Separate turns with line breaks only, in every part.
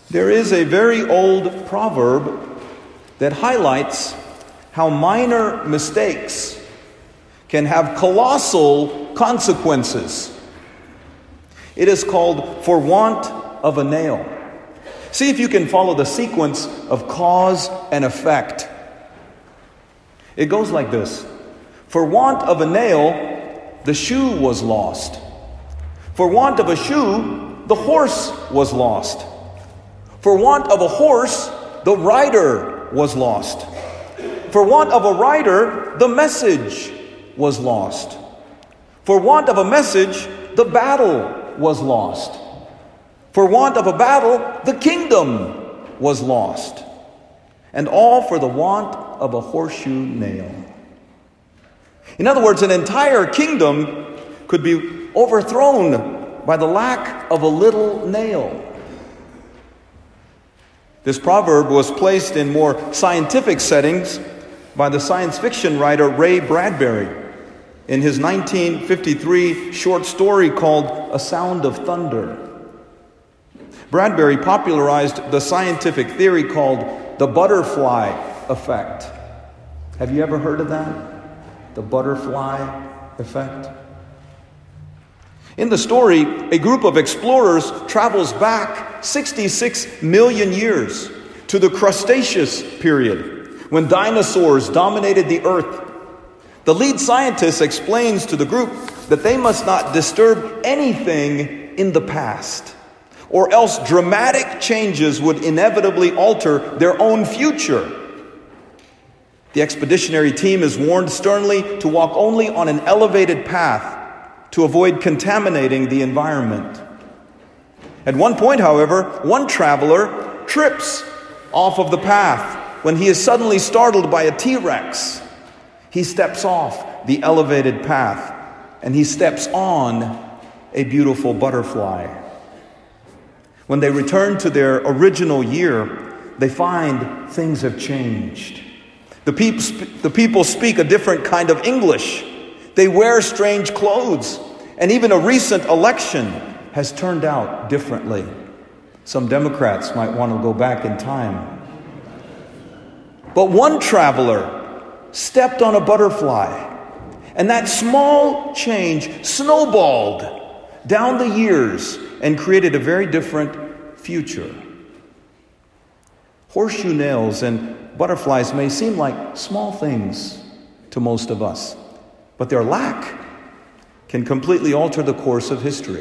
There is a very old proverb that highlights how minor mistakes can have colossal consequences. It is called "for want of a nail." See if you can follow the sequence of cause and effect. It goes like this. For want of a nail, the shoe was lost. For want of a shoe, the horse was lost. For want of a horse, the rider was lost. For want of a rider, the message was lost. For want of a message, the battle was lost. For want of a battle, the kingdom was lost. And all for the want of a horseshoe nail. In other words, an entire kingdom could be overthrown by the lack of a little nail. This proverb was placed in more scientific settings by the science fiction writer Ray Bradbury in his 1953 short story called A Sound of Thunder. Bradbury popularized the scientific theory called the butterfly effect. Have you ever heard of that? The butterfly effect? In the story, a group of explorers travels back 66 million years to the Cretaceous period, when dinosaurs dominated the earth. The lead scientist explains to the group that they must not disturb anything in the past, or else dramatic changes would inevitably alter their own future. The expeditionary team is warned sternly to walk only on an elevated path to avoid contaminating the environment. At one point, however, one traveler trips off of the path when he is suddenly startled by a T-Rex. He steps off the elevated path and he steps on a beautiful butterfly. When they return to their original year, they find things have changed. The people speak a different kind of English. They wear strange clothes. And even a recent election has turned out differently. Some Democrats might want to go back in time. But one traveler stepped on a butterfly, and that small change snowballed down the years and created a very different future. Horseshoe nails and butterflies may seem like small things to most of us, but their lack can completely alter the course of history.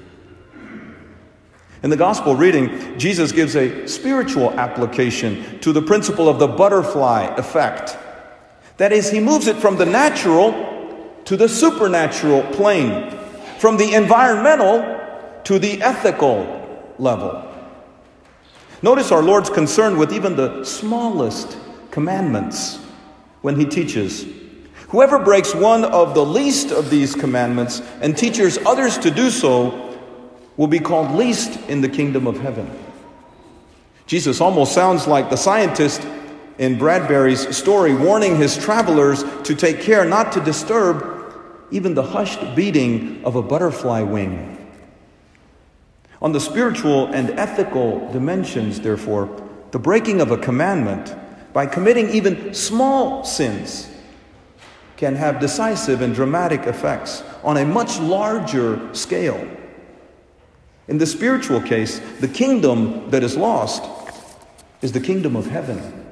In the gospel reading, Jesus gives a spiritual application to the principle of the butterfly effect. That is, he moves it from the natural to the supernatural plane, from the environmental to the ethical level. Notice our Lord's concern with even the smallest commandments when he teaches. Whoever breaks one of the least of these commandments and teaches others to do so will be called least in the kingdom of heaven. Jesus almost sounds like the scientist in Bradbury's story, warning his travelers to take care not to disturb even the hushed beating of a butterfly wing. On the spiritual and ethical dimensions, therefore, the breaking of a commandment by committing even small sins can have decisive and dramatic effects on a much larger scale. In the spiritual case, the kingdom that is lost is the kingdom of heaven.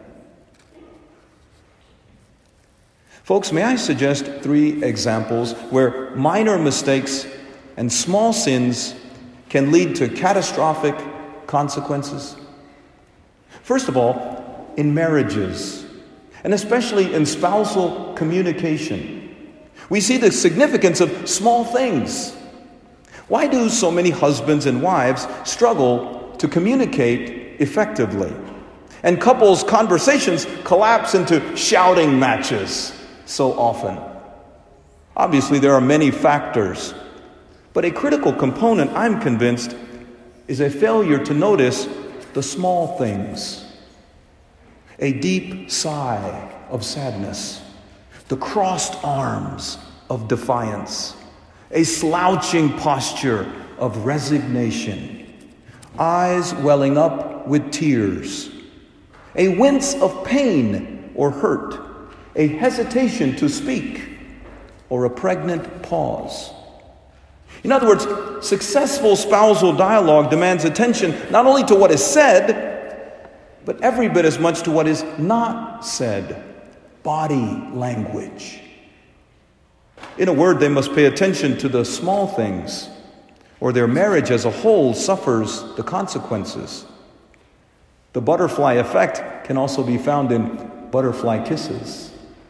Folks, may I suggest 3 examples where minor mistakes and small sins can lead to catastrophic consequences? First of all, in marriages, and especially in spousal communication, we see the significance of small things. Why do so many husbands and wives struggle to communicate effectively? And couples' conversations collapse into shouting matches so often. Obviously, there are many factors, but a critical component, I'm convinced, is a failure to notice the small things. A deep sigh of sadness, the crossed arms of defiance, a slouching posture of resignation, eyes welling up with tears, a wince of pain or hurt, a hesitation to speak, or a pregnant pause. In other words, successful spousal dialogue demands attention not only to what is said, but every bit as much to what is not said. Body language. In a word, they must pay attention to the small things, or their marriage as a whole suffers the consequences. The butterfly effect can also be found in butterfly kisses.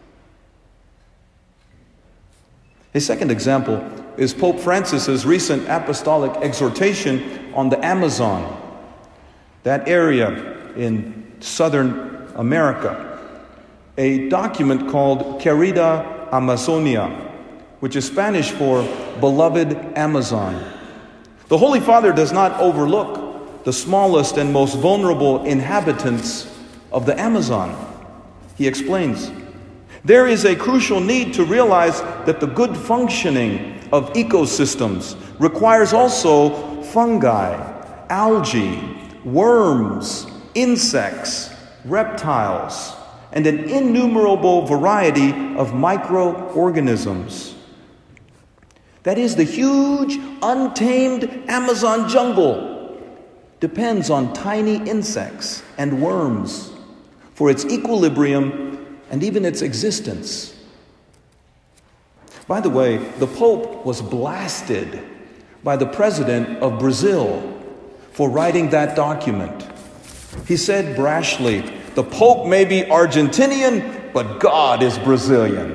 A second example is Pope Francis's recent apostolic exhortation on the Amazon, that area in southern America. A document called Querida Amazonia, which is Spanish for beloved Amazon. The Holy Father does not overlook the smallest and most vulnerable inhabitants of the Amazon. He explains, there is a crucial need to realize that the good functioning of ecosystems requires also fungi, algae, worms, insects, reptiles, and an innumerable variety of microorganisms. That is, the huge, untamed Amazon jungle depends on tiny insects and worms for its equilibrium and even its existence. By the way, the Pope was blasted by the president of Brazil for writing that document. He said brashly, "The Pope may be Argentinian, but God is Brazilian."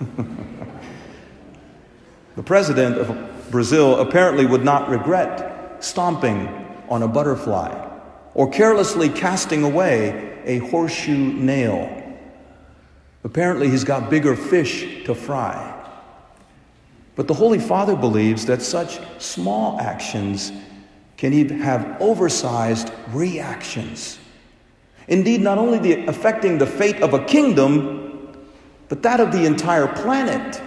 The president of Brazil apparently would not regret stomping on a butterfly or carelessly casting away a horseshoe nail. Apparently he's got bigger fish to fry. But the Holy Father believes that such small actions can even have oversized reactions. Indeed, not only affecting the fate of a kingdom, but that of the entire planet.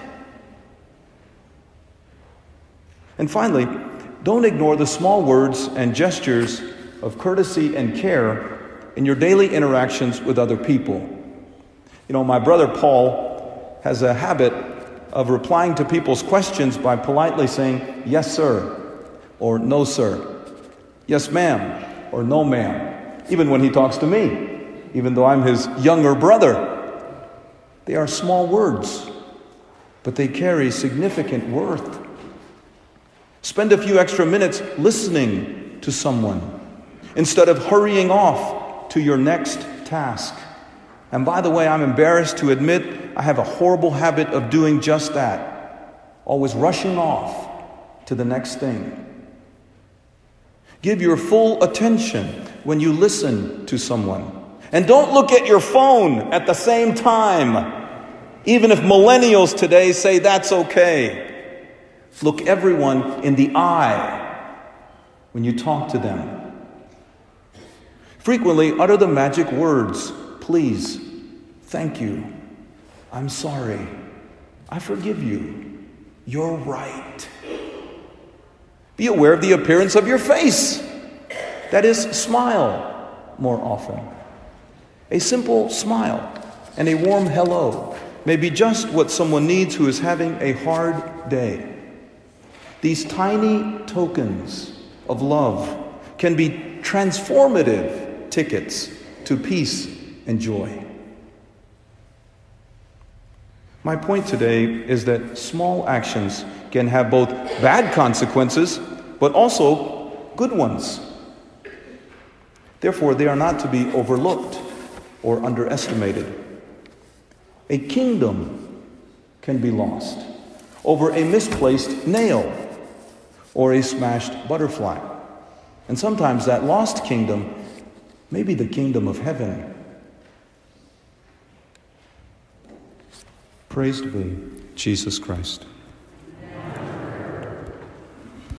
And finally, don't ignore the small words and gestures of courtesy and care in your daily interactions with other people. You know, my brother Paul has a habit of replying to people's questions by politely saying, "Yes, sir," or "No, sir," "Yes, ma'am," or "No, ma'am," even when he talks to me, even though I'm his younger brother. They are small words, but they carry significant worth. Spend a few extra minutes listening to someone instead of hurrying off to your next task. And by the way, I'm embarrassed to admit I have a horrible habit of doing just that, always rushing off to the next thing. Give your full attention when you listen to someone. And don't look at your phone at the same time, even if millennials today say that's okay. Look everyone in the eye when you talk to them. Frequently utter the magic words, "Please, thank you, I'm sorry, I forgive you, you're right." Be aware of the appearance of your face. That is, smile more often. A simple smile and a warm hello may be just what someone needs who is having a hard day. These tiny tokens of love can be transformative tickets to peace and joy. My point today is that small actions can have both bad consequences, but also good ones. Therefore, they are not to be overlooked or underestimated. A kingdom can be lost over a misplaced nail or a smashed butterfly. And sometimes that lost kingdom may be the kingdom of heaven. Praised be Jesus Christ.